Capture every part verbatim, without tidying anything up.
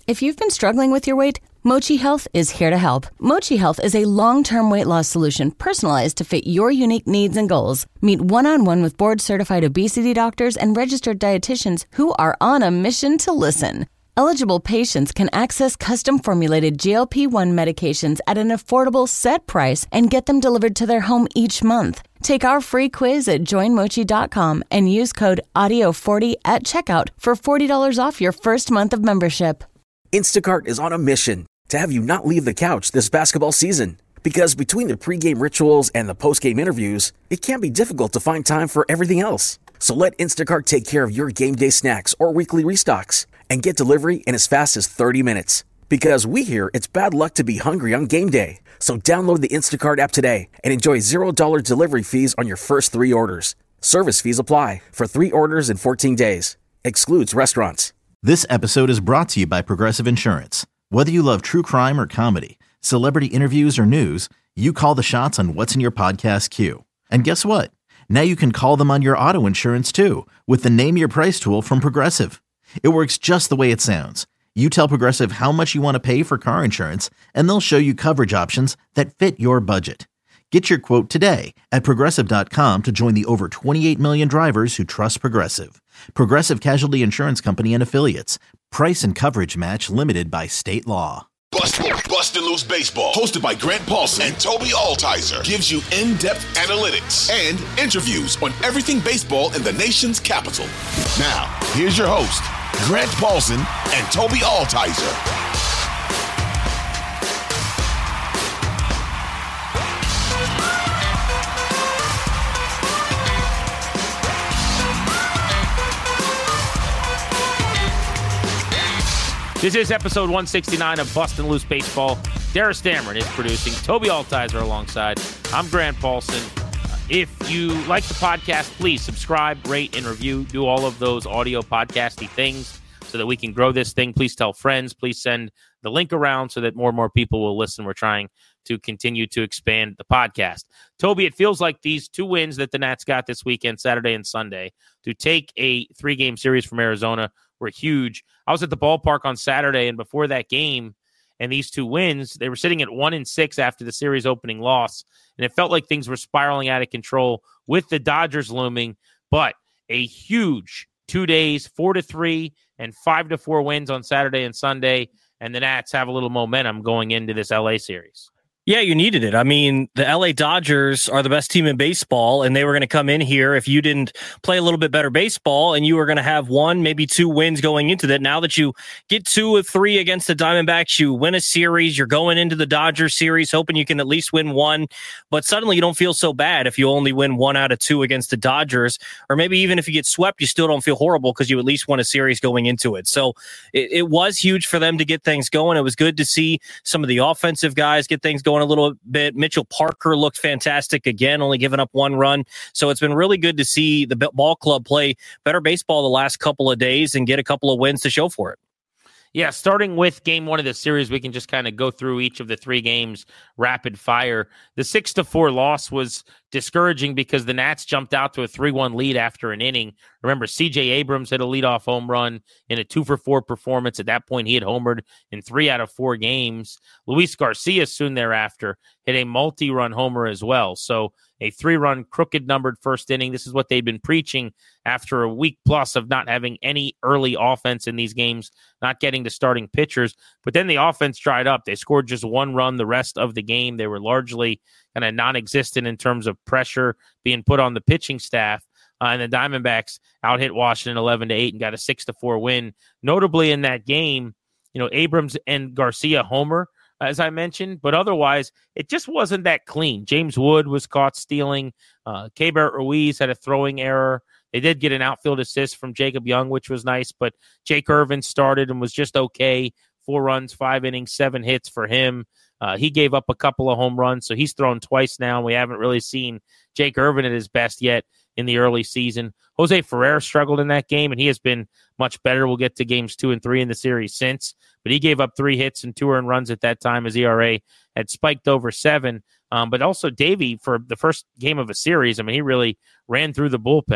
If you've been struggling with your weight, Mochi Health is here to help. Mochi Health is a long-term weight loss solution personalized to fit your unique needs and goals. Meet one-on-one with board-certified obesity doctors and registered dietitians who are on a mission to listen. Eligible patients can access custom-formulated G L P one medications at an affordable set price and get them delivered to their home each month. Take our free quiz at join mochi dot com and use code audio forty at checkout for forty dollars off your first month of membership. Instacart is on a mission to have you not leave the couch this basketball season. Because between the pregame rituals and the postgame interviews, it can be difficult to find time for everything else. So let Instacart take care of your game day snacks or weekly restocks and get delivery in as fast as thirty minutes. Because we hear it's bad luck to be hungry on game day. So download the Instacart app today and enjoy zero dollars delivery fees on your first three orders. Service fees apply for three orders in fourteen days. Excludes restaurants. This episode is brought to you by Progressive Insurance. Whether you love true crime or comedy, celebrity interviews or news, you call the shots on what's in your podcast queue. And guess what? Now you can call them on your auto insurance too with the Name Your Price tool from Progressive. It works just the way it sounds. You tell Progressive how much you want to pay for car insurance, and they'll show you coverage options that fit your budget. Get your quote today at Progressive dot com to join the over twenty-eight million drivers who trust Progressive. Progressive Casualty Insurance Company and Affiliates. Price and coverage match limited by state law. Bust, Bustin' Loose Baseball, hosted by Grant Paulson and Toby Altizer, gives you in-depth analytics and interviews on everything baseball in the nation's capital. Now, here's your host, Grant Paulson and Toby Altizer. This is episode one sixty-nine of Bustin' Loose Baseball. Darius Dameron is producing. Toby Altizer alongside. I'm Grant Paulson. Uh, if you like the podcast, please subscribe, rate, and review. Do all of those audio podcasty things so that we can grow this thing. Please tell friends. Please send the link around so that more and more people will listen. We're trying to continue to expand the podcast. Toby, it feels like these two wins that the Nats got this weekend, Saturday and Sunday, to take a three-game series from Arizona were huge. I was at the ballpark on Saturday, and before that game and these two wins, they were sitting at one and six after the series opening loss, and it felt like things were spiraling out of control with the Dodgers looming. But a huge two days, four to three and five to four wins on Saturday and Sunday, and the Nats have a little momentum going into this L A series. Yeah, you needed it. I mean, the L A Dodgers are the best team in baseball, and they were going to come in here if you didn't play a little bit better baseball, and you were going to have one, maybe two wins going into that. Now that you get two of three against the Diamondbacks, you win a series, you're going into the Dodgers series hoping you can at least win one, but suddenly you don't feel so bad if you only win one out of two against the Dodgers, or maybe even if you get swept, you still don't feel horrible because you at least won a series going into it. So it, it was huge for them to get things going. It was good to see some of the offensive guys get things going a little bit. Mitchell Parker looked fantastic again, only giving up one run. So it's been really good to see the ball club play better baseball the last couple of days and get a couple of wins to show for it. Yeah, starting with game one of the series, we can just kind of go through each of the three games rapid fire. The six to four loss was discouraging because the Nats jumped out to a three one lead after an inning. Remember, C J Abrams hit a leadoff home run in a two for four performance. At that point, he had homered in three out of four games. Luis Garcia soon thereafter hit a multi-run homer as well. So a three-run crooked numbered first inning. This is what they'd been preaching after a week plus of not having any early offense in these games, not getting to starting pitchers. But then the offense dried up. They scored just one run the rest of the game. They were largely kind of non-existent in terms of pressure being put on the pitching staff. Uh, and the Diamondbacks out-hit Washington eleven to eight and got a six to four win. Notably in that game, you know, Abrams and Garcia homer, as I mentioned, but otherwise, it just wasn't that clean. James Wood was caught stealing. Uh, Keibert Ruiz had a throwing error. They did get an outfield assist from Jacob Young, which was nice, but Jake Irvin started and was just okay. Four runs, five innings, seven hits for him. Uh, he gave up a couple of home runs, so he's thrown twice now. We haven't really seen Jake Irvin at his best yet in the early season. Jose Ferrer struggled in that game, and he has been much better. We'll get to games two and three in the series since, but he gave up three hits and two earned runs at that time. His E R A had spiked over seven. Um, but also Davey, for the first game of a series, I mean, he really ran through the bullpen.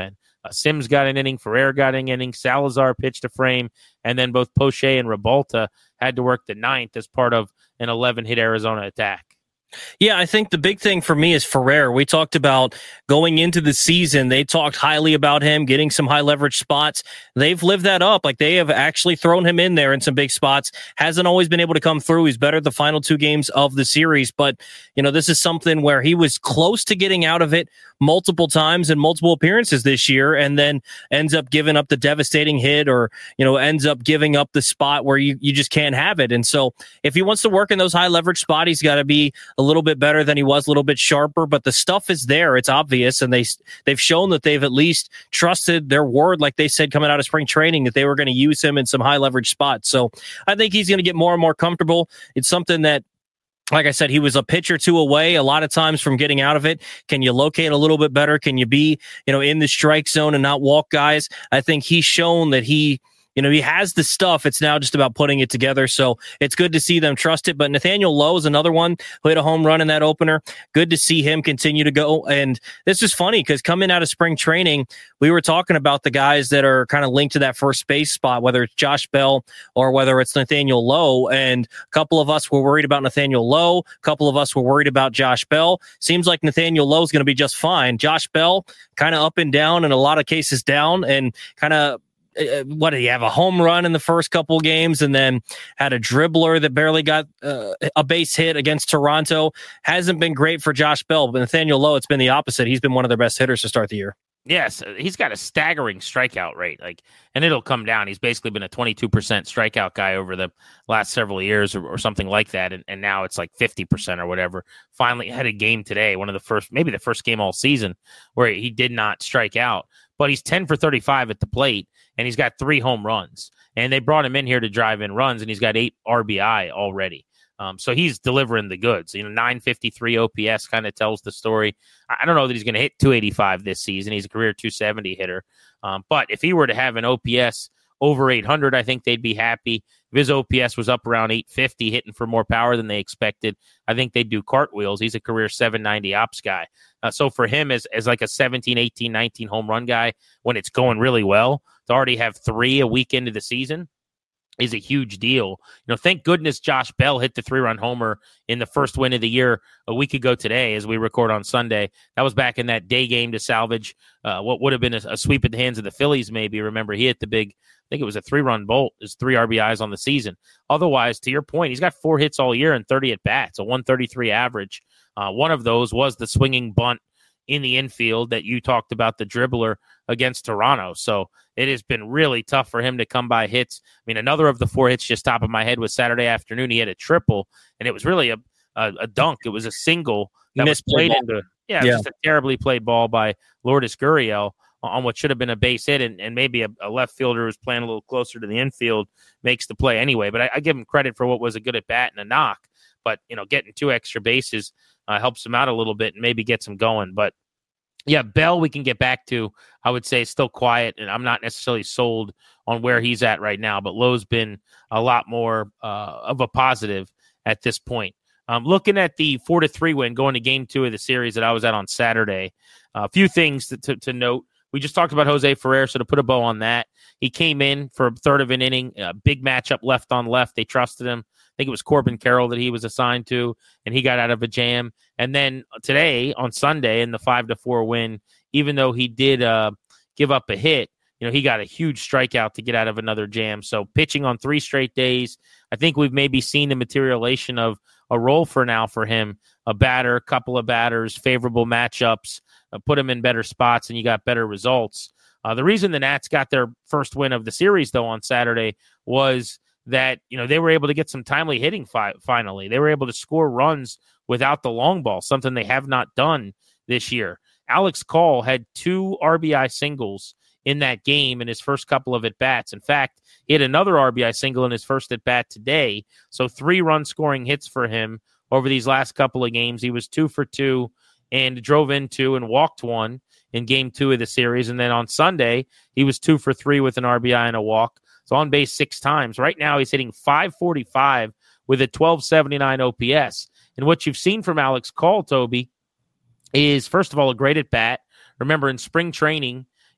Uh, Sims got an inning, Ferrer got an inning, Salazar pitched a frame, and then both Poche and Rebalta had to work the ninth as part of an eleven-hit Arizona attack. Yeah, I think the big thing for me is Ferrer. We talked about going into the season. They talked highly about him, getting some high leverage spots. They've lived that up. Like, they have actually thrown him in there in some big spots. Hasn't always been able to come through. He's better the final two games of the series. But, you know, this is something where he was close to getting out of it multiple times in multiple appearances this year, and then ends up giving up the devastating hit, or, you know, ends up giving up the spot where you, you just can't have it. And so if he wants to work in those high leverage spots, he's got to be a little bit better than he was, a little bit sharper, but the stuff is there. It's obvious. And they, they've shown that they've at least trusted their word, like they said coming out of spring training, that they were going to use him in some high leverage spots. So I think he's going to get more and more comfortable. It's something that, like I said, he was a pitch or two away a lot of times from getting out of it. Can you locate a little bit better? Can you be, you know, in the strike zone and not walk guys? I think he's shown that he, you know, he has the stuff. It's now just about putting it together. So it's good to see them trust it. But Nathaniel Lowe is another one who hit a home run in that opener. Good to see him continue to go. And this is funny because coming out of spring training, we were talking about the guys that are kind of linked to that first base spot, whether it's Josh Bell or whether it's Nathaniel Lowe. And a couple of us were worried about Nathaniel Lowe. A couple of us were worried about Josh Bell. Seems like Nathaniel Lowe is going to be just fine. Josh Bell kind of up and down, in a lot of cases down, and kind of, Uh, what did he have? A home run in the first couple games, and then had a dribbler that barely got uh, a base hit against Toronto. Hasn't been great for Josh Bell, but Nathaniel Lowe, it's been the opposite. He's been one of their best hitters to start the year. Yes, he's got a staggering strikeout rate, like, and it'll come down. He's basically been a twenty-two percent strikeout guy over the last several years, or, or something like that, and, and now it's like fifty percent or whatever. Finally had a game today, one of the first, maybe the first game all season, where he did not strike out. But he's ten for thirty-five at the plate, and he's got three home runs. And they brought him in here to drive in runs, and he's got eight R B I already. Um, so he's delivering the goods. You know, nine fifty-three O P S kind of tells the story. I don't know that he's going to hit two eighty-five this season. He's a career two seventy hitter. Um, but if he were to have an O P S over eight hundred, I think they'd be happy. If his O P S was up around eight fifty, hitting for more power than they expected, I think they'd do cartwheels. He's a career seven ninety ops guy. Uh, so for him, as, as like a seventeen, eighteen, nineteen home run guy, when it's going really well, to already have three a week into the season is a huge deal. You know, thank goodness Josh Bell hit the three-run homer in the first win of the year a week ago today as we record on Sunday. That was back in that day game to salvage uh, what would have been a, a sweep at the hands of the Phillies maybe. Remember, he hit the big, I think it was a three-run bolt, his three R B Is on the season. Otherwise, to your point, he's got four hits all year and thirty at-bats, a one thirty-three average. Uh, one of those was the swinging bunt in the infield that you talked about, the dribbler against Toronto. So it has been really tough for him to come by hits. I mean, another of the four hits, just top of my head, was Saturday afternoon. He had a triple, and it was really a a, a dunk. It was a single that was played ball. into yeah, yeah. just a terribly played ball by Lourdes Gurriel on what should have been a base hit, and, and maybe a, a left fielder who's playing a little closer to the infield makes the play anyway. But I, I give him credit for what was a good at bat and a knock. But, you know, getting two extra bases uh, helps him out a little bit and maybe gets him going. But, yeah, Bell we can get back to. I would say still quiet, and I'm not necessarily sold on where he's at right now. But Lowe's been a lot more uh, of a positive at this point. Um, looking at the four to three win going to game two of the series that I was at on Saturday, a few things to, to, to note. We just talked about Jose Ferrer, so to put a bow on that, he came in for a third of an inning, a big matchup left on left. They trusted him. I think it was Corbin Carroll that he was assigned to, and he got out of a jam. And then today, on Sunday, in the five to four win, even though he did uh, give up a hit, you know, he got a huge strikeout to get out of another jam. So pitching on three straight days, I think we've maybe seen the materialization of a role for now for him, a batter, couple of batters, favorable matchups, uh, put him in better spots, and you got better results. Uh, the reason the Nats got their first win of the series, though, on Saturday was that, you know, they were able to get some timely hitting fi- finally. They were able to score runs without the long ball, something they have not done this year. Alex Call had two R B I singles in that game in his first couple of at-bats. In fact, he had another R B I single in his first at-bat today, so three run-scoring hits for him over these last couple of games. He was two for two and drove in two and walked one in game two of the series. And then on Sunday, he was two for three with an R B I and a walk. So on base six times. Right now, he's hitting five forty-five with a twelve seventy-nine O P S. And what you've seen from Alex Call, Toby, is, first of all, a great at-bat. Remember, in spring training,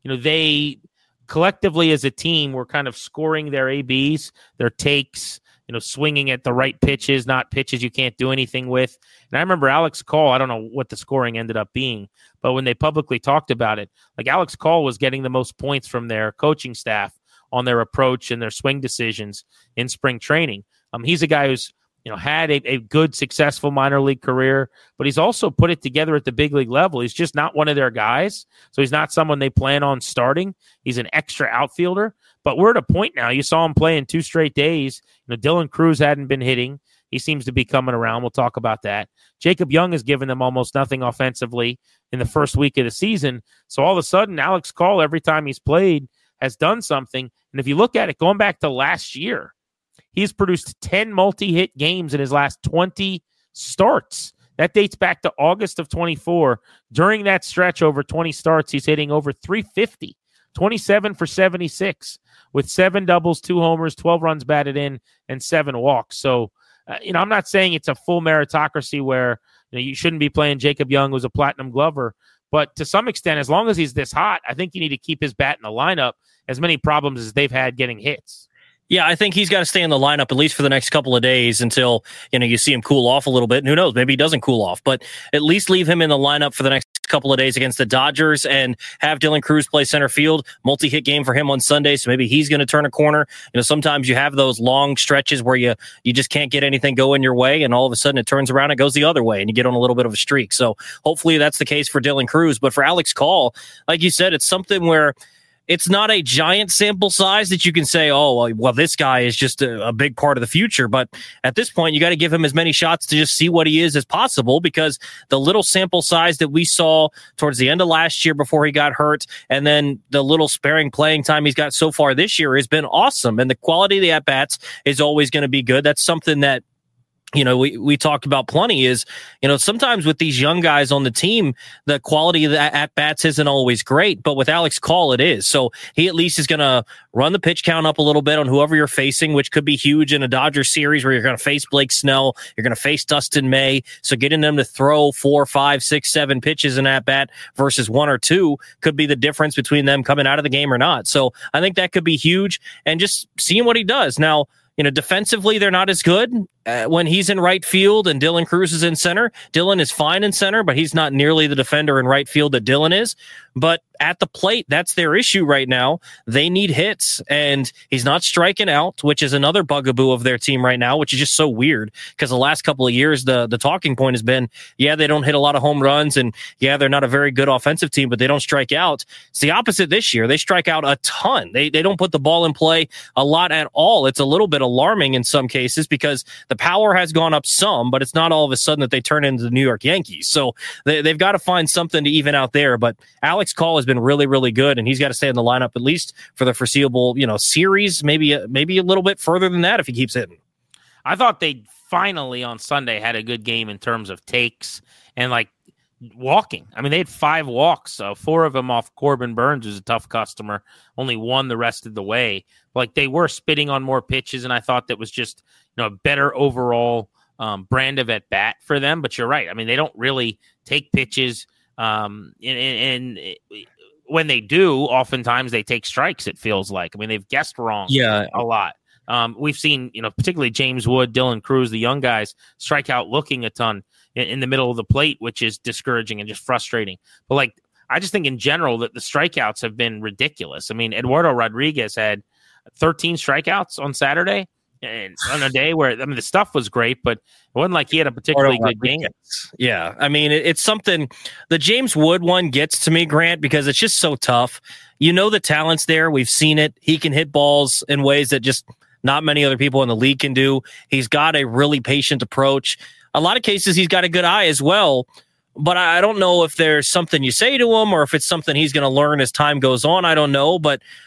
you know, they collectively as a team were kind of scoring their A Bs, their takes, you know, swinging at the right pitches, not pitches you can't do anything with. And I remember Alex Call, I don't know what the scoring ended up being, but when they publicly talked about it, like Alex Call was getting the most points from their coaching staff on their approach and their swing decisions in spring training. Um, he's a guy who's, you know, had a, a good, successful minor league career, but he's also put it together at the big league level. He's just not one of their guys. So he's not someone they plan on starting. He's an extra outfielder, but we're at a point now. You saw him play in two straight days. You know, Dylan Cruz hadn't been hitting. He seems to be coming around. We'll talk about that. Jacob Young has given them almost nothing offensively in the first week of the season. So all of a sudden, Alex Call, every time he's played, has done something. And if you look at it, going back to last year, he's produced ten multi-hit games in his last twenty starts. That dates back to August of twenty-four. During that stretch, over twenty starts, he's hitting over three fifty, twenty-seven for seventy-six, with seven doubles, two homers, twelve runs batted in, and seven walks. So, uh, you know, I'm not saying it's a full meritocracy where, you know, you shouldn't be playing Jacob Young, who's a platinum glover. But to some extent, as long as he's this hot, I think you need to keep his bat in the lineup. As many problems as they've had getting hits. Yeah, I think he's got to stay in the lineup at least for the next couple of days until, you know, you see him cool off a little bit. And who knows, maybe he doesn't cool off, but at least leave him in the lineup for the next couple of days against the Dodgers and have Dylan Cruz play center field. Multi-hit game for him on Sunday, so maybe he's going to turn a corner. You know, sometimes you have those long stretches where you you just can't get anything going your way, and all of a sudden it turns around and goes the other way, and you get on a little bit of a streak. So hopefully that's the case for Dylan Cruz. But for Alex Call, like you said, it's something where it's not a giant sample size that you can say, oh, well, this guy is just a, a big part of the future. But at this point, you got to give him as many shots to just see what he is as possible, because the little sample size that we saw towards the end of last year before he got hurt, and then the little sparing playing time he's got so far this year has been awesome. And the quality of the at-bats is always going to be good. That's something that, you know, we, we talked about plenty is, you know, sometimes with these young guys on the team, the quality of the at-bats isn't always great, but with Alex Call, it is. So he at least is going to run the pitch count up a little bit on whoever you're facing, which could be huge in a Dodgers series where you're going to face Blake Snell, you're going to face Dustin May. So getting them to throw four, five, six, seven pitches in at-bat versus one or two could be the difference between them coming out of the game or not. So I think that could be huge, and just seeing what he does. Now, you know, defensively, they're not as good uh, when he's in right field and Dylan Cruz is in center. Dylan is fine in center, but he's not nearly the defender in right field that Dylan is. But at the plate, that's their issue right now. They need hits, and he's not striking out, which is another bugaboo of their team right now, which is just so weird, because the last couple of years, the, the talking point has been, yeah, they don't hit a lot of home runs, and yeah, they're not a very good offensive team, but they don't strike out. It's the opposite this year. They strike out a ton. They, they don't put the ball in play a lot at all. It's a little bit alarming in some cases, because the power has gone up some, but it's not all of a sudden that they turn into the New York Yankees. So they, they've got to find something to even out there. But Alex Call has been really, really good, and he's got to stay in the lineup at least for the foreseeable, you know, series, maybe, maybe a little bit further than that if he keeps hitting. I thought they finally on Sunday had a good game in terms of takes and like walking. I mean, they had five walks, uh, four of them off Corbin Burns, who's a tough customer, only one the rest of the way. Like, they were spitting on more pitches, and I thought that was just, you know, a better overall um, brand of at bat for them. But you're right. I mean, they don't really take pitches, um, and, and, and when they do, oftentimes they take strikes, it feels like. I mean, they've guessed wrong yeah. a lot. Um, we've seen, you know, particularly James Wood, Dylan Cruz, the young guys, strike out looking a ton in, in the middle of the plate, which is discouraging and just frustrating. But, like, I just think in general that the strikeouts have been ridiculous. I mean, Eduardo Rodriguez had thirteen strikeouts on Saturday, and on a day where, I mean, the stuff was great, but it wasn't like he had a particularly good game. Yeah, I mean, it, it's something. The James Wood one gets to me, Grant, because it's just so tough. You know the talent's there. We've seen it. He can hit balls in ways that just not many other people in the league can do. He's got a really patient approach. A lot of cases, he's got a good eye as well. But I don't know if there's something you say to him or if it's something he's going to learn as time goes on. I don't know. But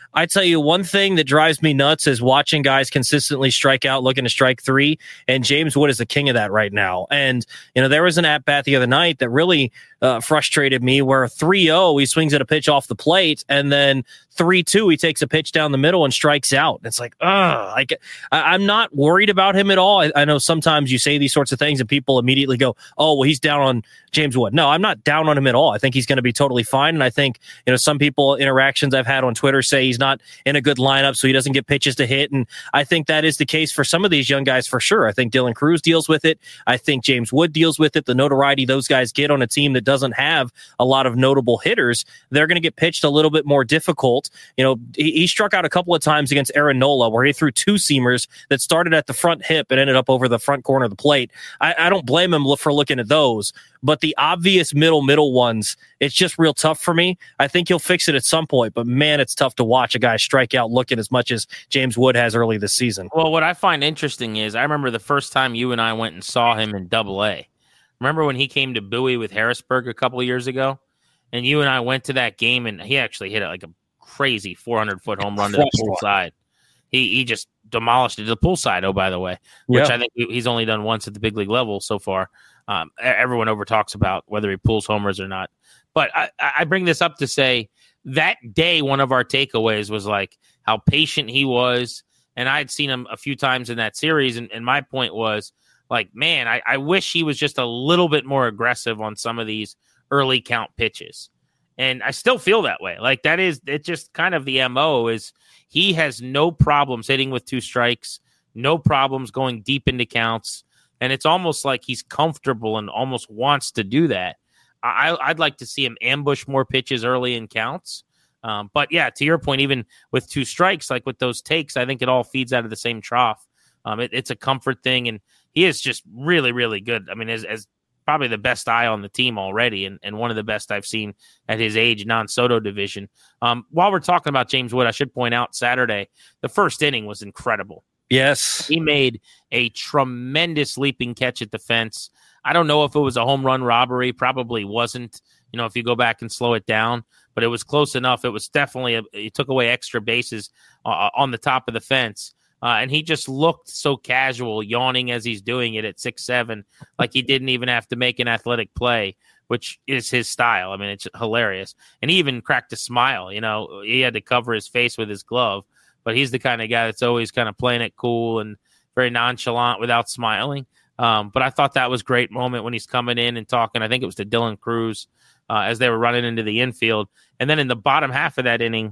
I tell you, one thing that drives me nuts is watching guys consistently strike out, looking to strike three. And James Wood is the king of that right now. And, you know, there was an at-bat the other night that really uh, frustrated me where three oh, he swings at a pitch off the plate, and then three two, he takes a pitch down the middle and strikes out. It's like, ugh. Like, I, I'm not worried about him at all. I, I know sometimes you say these sorts of things and people immediately go, oh, well, he's down on James Wood. No, I'm not down on him at all. I think he's going to be totally fine. And I think, you know, some people, interactions I've had on Twitter say he's not in a good lineup, so he doesn't get pitches to hit. And I think that is the case for some of these young guys for sure. I think Dylan Cruz deals with it. I think James Wood deals with it. The notoriety those guys get on a team that doesn't have a lot of notable hitters, they're going to get pitched a little bit more difficult. You know, he, he struck out a couple of times against Aaron Nola where he threw two seamers that started at the front hip and ended up over the front corner of the plate. I, I don't blame him for looking at those, but the obvious middle, middle ones, it's just real tough for me. I think he'll fix it at some point, but man, it's tough to watch a guy strike out looking as much as James Wood has early this season. Well, what I find interesting is I remember the first time you and I went and saw him in Double A. Remember when he came to Bowie with Harrisburg a couple of years ago? And you and I went to that game, and he actually hit it like a crazy four hundred foot home run to the pool side. He he just demolished it to the pool side, oh, by the way, which yeah. I think he's only done once at the big league level so far. Um, everyone over talks about whether he pulls homers or not. But I, I bring this up to say that day, one of our takeaways was like how patient he was. And I had seen him a few times in that series. And, and my point was like, man, I, I wish he was just a little bit more aggressive on some of these early count pitches. And I still feel that way. Like that is, it just kind of the M O is he has no problems hitting with two strikes, no problems going deep into counts. And it's almost like he's comfortable and almost wants to do that. I, I'd like to see him ambush more pitches early in counts. Um, but yeah, to your point, even with two strikes, like with those takes, I think it all feeds out of the same trough. Um, it, it's a comfort thing. And he is just really, really good. I mean, as, as probably the best eye on the team already, and, and one of the best I've seen at his age, non-Soto division. Um, while we're talking about James Wood, I should point out Saturday, the first inning was incredible. Yes. He made a tremendous leaping catch at the fence. I don't know if it was a home run robbery. Probably wasn't, you know, if you go back and slow it down, but it was close enough. It was definitely, a, he took away extra bases uh, on the top of the fence. Uh, and he just looked so casual, yawning as he's doing it at six seven, like he didn't even have to make an athletic play, which is his style. I mean, it's hilarious. And he even cracked a smile. You know, he had to cover his face with his glove, but he's the kind of guy that's always kind of playing it cool and very nonchalant without smiling. Um, but I thought that was a great moment when he's coming in and talking. I think it was to Dylan Cruz uh, as they were running into the infield. And then in the bottom half of that inning,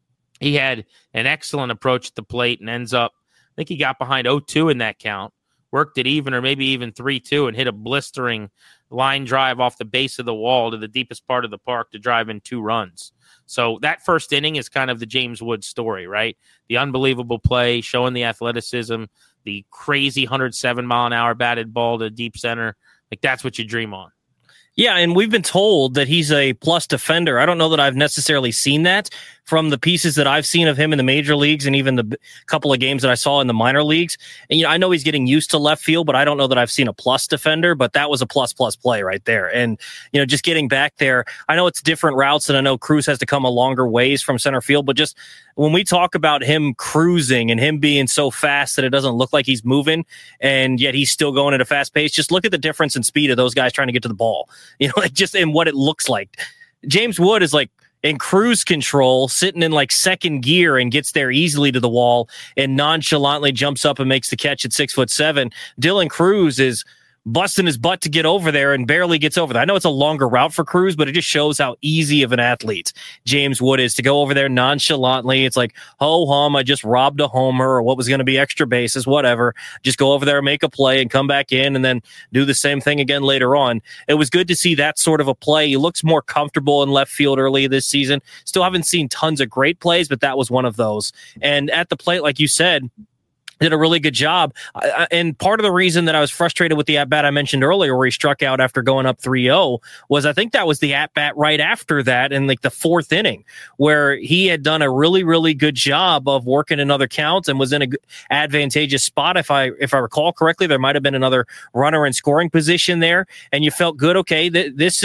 he had an excellent approach at the plate and ends up, I think he got behind oh two in that count, worked it even or maybe even three two and hit a blistering line drive off the base of the wall to the deepest part of the park to drive in two runs. So that first inning is kind of the James Wood story, right? The unbelievable play, showing the athleticism, the crazy one hundred seven mile an hour batted ball to deep center. Like that's what you dream on. Yeah, and we've been told that he's a plus defender. I don't know that I've necessarily seen that from the pieces that I've seen of him in the major leagues and even the b- couple of games that I saw in the minor leagues. And, you know, I know he's getting used to left field, but I don't know that I've seen a plus defender, but that was a plus plus play right there. And, you know, just getting back there, I know it's different routes and I know Cruz has to come a longer ways from center field, but just when we talk about him cruising and him being so fast that it doesn't look like he's moving and yet he's still going at a fast pace, just look at the difference in speed of those guys trying to get to the ball, you know, like just in what it looks like. James Wood is like in cruise control, sitting in like second gear and gets there easily to the wall and nonchalantly jumps up and makes the catch at six foot seven. Dylan Cruz is busting his butt to get over there and barely gets over there. I know it's a longer route for Cruz, but it just shows how easy of an athlete James Wood is to go over there nonchalantly. It's like, ho hum, I just robbed a homer or what was going to be extra bases, whatever. Just go over there and make a play and come back in and then do the same thing again later on. It was good to see that sort of a play. He looks more comfortable in left field early this season. Still haven't seen tons of great plays, but that was one of those. And at the plate, like you said, did a really good job. I, and part of the reason that I was frustrated with the at-bat I mentioned earlier where he struck out after going up three oh was I think that was the at-bat right after that in like the fourth inning where he had done a really, really good job of working another count and was in a good, advantageous spot. If I if I recall correctly, there might have been another runner in scoring position there and you felt good. Okay, th- this is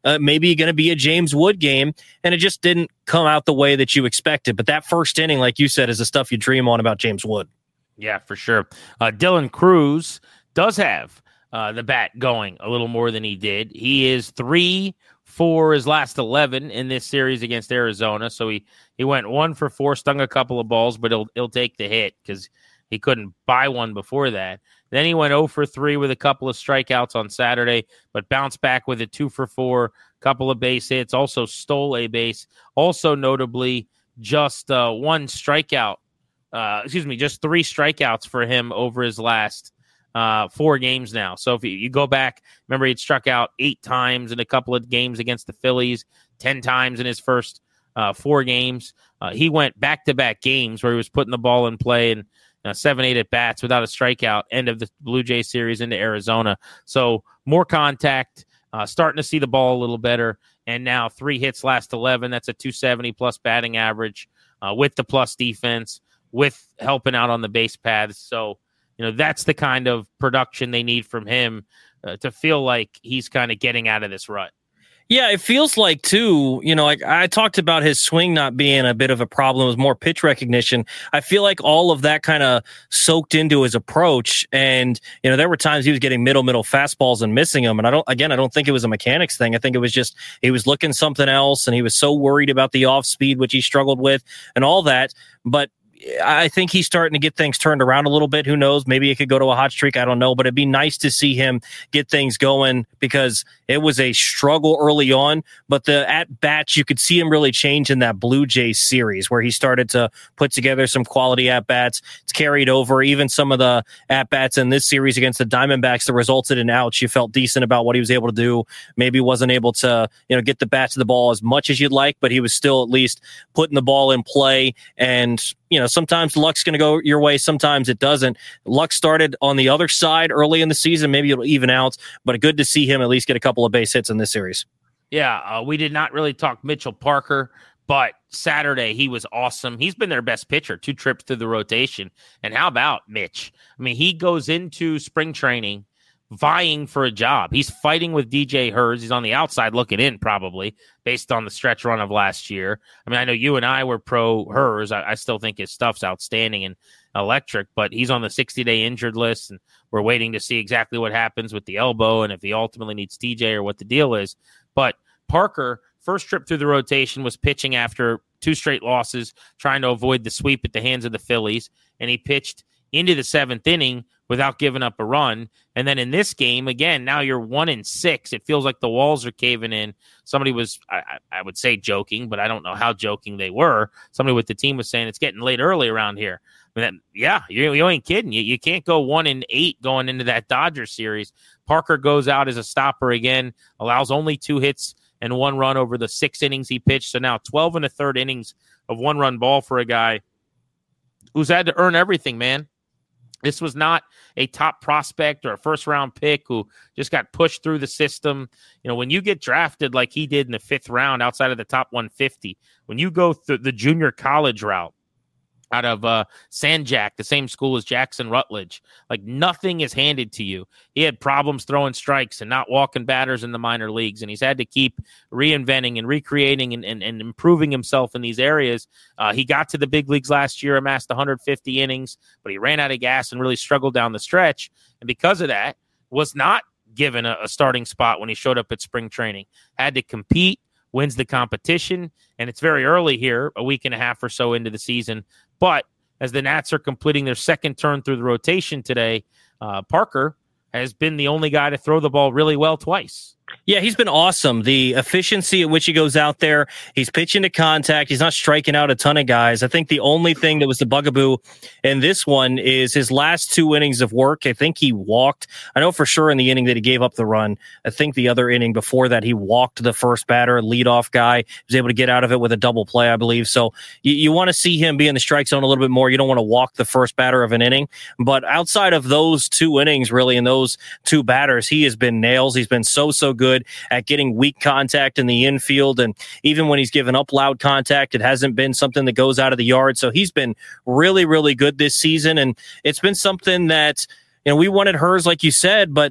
uh, maybe going to be a James Wood game, and it just didn't come out the way that you expected. But that first inning, like you said, is the stuff you dream on about James Wood. Yeah, for sure. Uh, Dylan Cruz does have uh, the bat going a little more than he did. He is three for his last eleven in this series against Arizona. So he, he went one for four, stung a couple of balls, but he'll he'll take the hit because he couldn't buy one before that. Then he went oh for three with a couple of strikeouts on Saturday, but bounced back with a two for four, couple of base hits, also stole a base. Also notably, just uh, one strikeout. Uh, excuse me, just three strikeouts for him over his last uh, four games now. So if you, you go back, remember he'd struck out eight times in a couple of games against the Phillies, ten times in his first uh, four games. Uh, he went back-to-back games where he was putting the ball in play and uh, seven, eight at-bats without a strikeout, end of the Blue Jays series into Arizona. So more contact, uh, starting to see the ball a little better, and now three hits last eleven. That's a two seventy plus batting average uh, with the plus defense, with helping out on the base paths. So, you know, that's the kind of production they need from him uh, to feel like he's kind of getting out of this rut. Yeah, it feels like, too, you know, like I talked about his swing not being a bit of a problem. It was more pitch recognition. I feel like all of that kind of soaked into his approach. And, you know, there were times he was getting middle, middle fastballs and missing them. And I don't, again, I don't think it was a mechanics thing. I think it was just he was looking something else and he was so worried about the off speed, which he struggled with and all that. But I think he's starting to get things turned around a little bit. Who knows? Maybe it could go to a hot streak. I don't know. But it'd be nice to see him get things going because it was a struggle early on. But the at-bats, you could see him really change in that Blue Jays series where he started to put together some quality at-bats. It's carried over. Even some of the at-bats in this series against the Diamondbacks that resulted in outs, you felt decent about what he was able to do. Maybe wasn't able to, you know, get the bat to the ball as much as you'd like, but he was still at least putting the ball in play. And, you know, sometimes luck's going to go your way. Sometimes it doesn't. Luck started on the other side early in the season. Maybe it'll even out, but good to see him at least get a couple of base hits in this series. Yeah, uh, we did not really talk Mitchell Parker, but Saturday he was awesome. He's been their best pitcher, two trips through the rotation. And how about Mitch? I mean, he goes into spring training vying for a job. He's fighting with D J Hurts. He's on the outside looking in, probably, based on the stretch run of last year. I mean, I know you and I were pro Hurts. I, I still think his stuff's outstanding and electric, but he's on the sixty-day injured list, and we're waiting to see exactly what happens with the elbow and if he ultimately needs T J or what the deal is. But Parker, first trip through the rotation, was pitching after two straight losses, trying to avoid the sweep at the hands of the Phillies, and he pitched into the seventh inning without giving up a run. And then in this game, again, now you're one and six. It feels like the walls are caving in. Somebody was, I, I would say joking, but I don't know how joking they were. Somebody with the team was saying it's getting late early around here. I mean, that, yeah, you, you ain't kidding. You, you can't go one and eight going into that Dodgers series. Parker goes out as a stopper again, allows only two hits and one run over the six innings he pitched. So now twelve and a third innings of one-run ball for a guy who's had to earn everything, man. This was not a top prospect or a first-round pick who just got pushed through the system. You know, when you get drafted like he did in the fifth round outside of the top one fifty, when you go through the junior college route out of uh, Sanjak, the same school as Jackson Rutledge, like nothing is handed to you. He had problems throwing strikes and not walking batters in the minor leagues, and he's had to keep reinventing and recreating and, and, and improving himself in these areas. Uh, he got to the big leagues last year, amassed one hundred fifty innings, but he ran out of gas and really struggled down the stretch. And because of that, was not given a, a starting spot when he showed up at spring training. Had to compete, wins the competition, and it's very early here, a week and a half or so into the season. But as the Nats are completing their second turn through the rotation today, uh, Parker has been the only guy to throw the ball really well twice. Yeah, he's been awesome. The efficiency at which he goes out there, he's pitching to contact. He's not striking out a ton of guys. I think the only thing that was the bugaboo in this one is his last two innings of work. I think he walked. I know for sure in the inning that he gave up the run. I think the other inning before that, he walked the first batter, leadoff guy. He was able to get out of it with a double play, I believe. So you, you want to see him be in the strike zone a little bit more. You don't want to walk the first batter of an inning. But outside of those two innings, really, and those two batters, he has been nails. He's been so, so good at getting weak contact in the infield. And even when he's given up loud contact, it hasn't been something that goes out of the yard. So he's been really, really good this season. And it's been something that, you know, we wanted Hers, like you said, but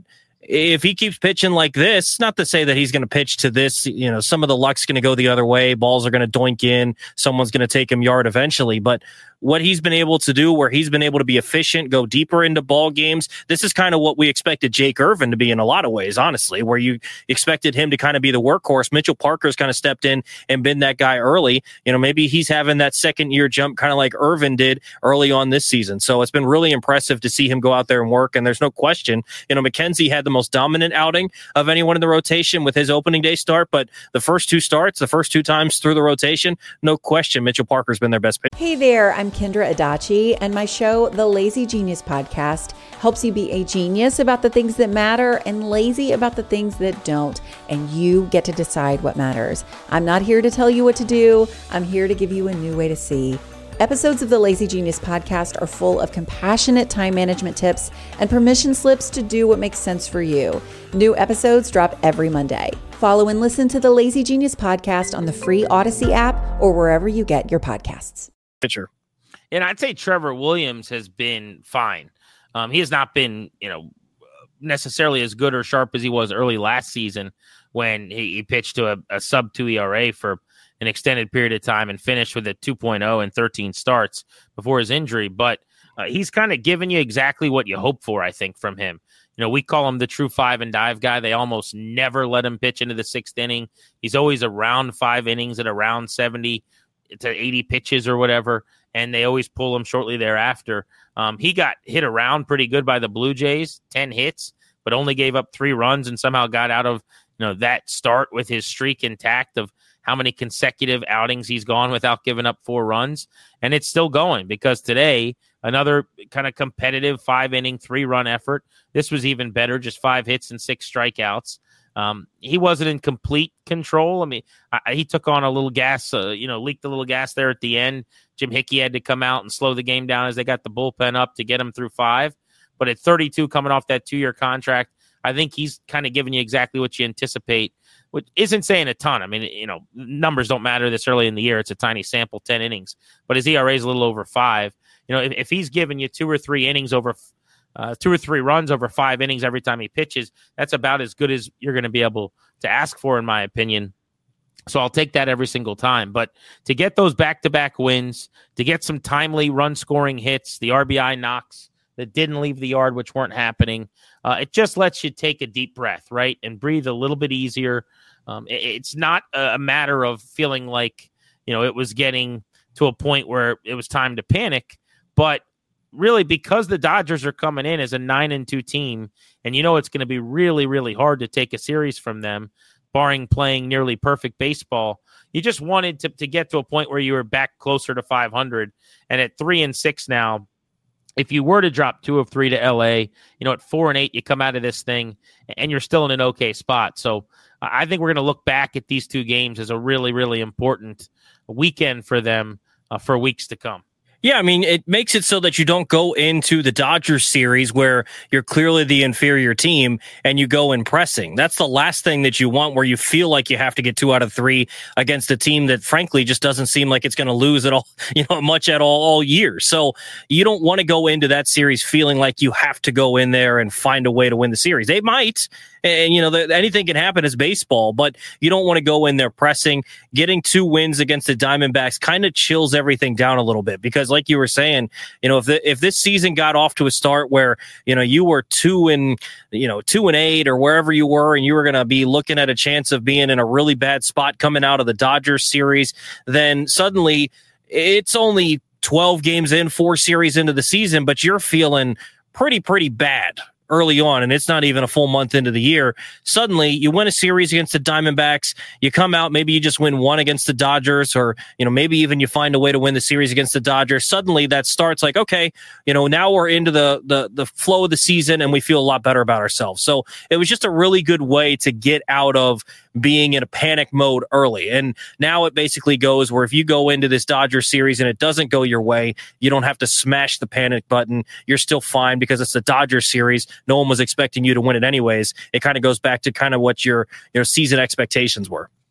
if he keeps pitching like this, not to say that he's going to pitch to this, you know, some of the luck's going to go the other way. Balls are going to doink in. Someone's going to take him yard eventually. But what he's been able to do, where he's been able to be efficient, go deeper into ball games, this is kind of what we expected Jake Irvin to be in a lot of ways, honestly, where you expected him to kind of be the workhorse. Mitchell Parker's kind of stepped in and been that guy early. You know, maybe he's having that second year jump kind of like Irvin did early on this season. So it's been really impressive to see him go out there and work. And there's no question, you know, McKenzie had the most dominant outing of anyone in the rotation with his opening day start. But the first two starts, the first two times through the rotation, no question, Mitchell Parker's been their best pitcher. Hey there, I'm Kendra Adachi, and my show, The Lazy Genius Podcast, helps you be a genius about the things that matter and lazy about the things that don't, and you get to decide what matters. I'm not here to tell you what to do. I'm here to give you a new way to see. Episodes of the Lazy Genius Podcast are full of compassionate time management tips and permission slips to do what makes sense for you. New episodes drop every Monday. Follow and listen to the Lazy Genius Podcast on the free Odyssey app or wherever you get your podcasts. Pitcher. And I'd say Trevor Williams has been fine. Um, he has not been, you know, necessarily as good or sharp as he was early last season when he, he pitched to a, a sub two E R A for an extended period of time and finished with a two point oh and thirteen starts before his injury. But uh, he's kind of given you exactly what you hope for, I think, from him. You know, we call him the true five and dive guy. They almost never let him pitch into the sixth inning. He's always around five innings at around seventy to eighty pitches or whatever, and they always pull him shortly thereafter. Um, he got hit around pretty good by the Blue Jays, ten hits, but only gave up three runs and somehow got out of, you know, that start with his streak intact of how many consecutive outings he's gone without giving up four runs. And it's still going because today, another kind of competitive five-inning, three-run effort. This was even better, just five hits and six strikeouts. Um, he wasn't in complete control. I mean, I, he took on a little gas, uh, you know, leaked a little gas there at the end. Jim Hickey had to come out and slow the game down as they got the bullpen up to get him through five. But at thirty-two, coming off that two-year contract, I think he's kind of giving you exactly what you anticipate, which isn't saying a ton. I mean, you know, numbers don't matter this early in the year. It's a tiny sample, ten innings. But his E R A is a little over five. You know, if, if he's giving you two or three innings over Uh, two or three runs over five innings every time he pitches, that's about as good as you're going to be able to ask for, in my opinion. So I'll take that every single time. But to get those back-to-back wins, to get some timely run-scoring hits, the R B I knocks that didn't leave the yard, which weren't happening, uh, it just lets you take a deep breath, right, and breathe a little bit easier. Um, it, it's not a, a matter of feeling like, you know, it was getting to a point where it was time to panic, but really, because the Dodgers are coming in as a nine and two team, and you know it's going to be really, really hard to take a series from them, barring playing nearly perfect baseball. You just wanted to, to get to a point where you were back closer to five hundred. And at three and six now, if you were to drop two of three to L A, you know, at four and eight, you come out of this thing and you're still in an okay spot. So I think we're going to look back at these two games as a really, really important weekend for them uh, for weeks to come. Yeah, I mean, it makes it so that you don't go into the Dodgers series where you're clearly the inferior team and you go in pressing. That's the last thing that you want, where you feel like you have to get two out of three against a team that, frankly, just doesn't seem like it's going to lose at all, you know, much at all all year. So you don't want to go into that series feeling like you have to go in there and find a way to win the series. They might. And, you know, the, anything can happen as baseball, but you don't want to go in there pressing. Getting two wins against the Diamondbacks kind of chills everything down a little bit, because like you were saying, you know, if the, if this season got off to a start where, you know, you were two and, you know, two and eight or wherever you were, and you were going to be looking at a chance of being in a really bad spot coming out of the Dodgers series, then suddenly it's only twelve games in, four series into the season, but you're feeling pretty, pretty bad early on, and it's not even a full month into the year. Suddenly you win a series against the Diamondbacks, you come out, maybe you just win one against the Dodgers, or, you know, maybe even you find a way to win the series against the Dodgers. Suddenly that starts like, okay, you know, now we're into the the the flow of the season and we feel a lot better about ourselves. So it was just a really good way to get out of being in a panic mode early. And now it basically goes where if you go into this Dodgers series and it doesn't go your way, you don't have to smash the panic button. You're still fine because it's the Dodgers series. No one was expecting you to win it anyways. It kind of goes back to kind of what your, your season expectations were.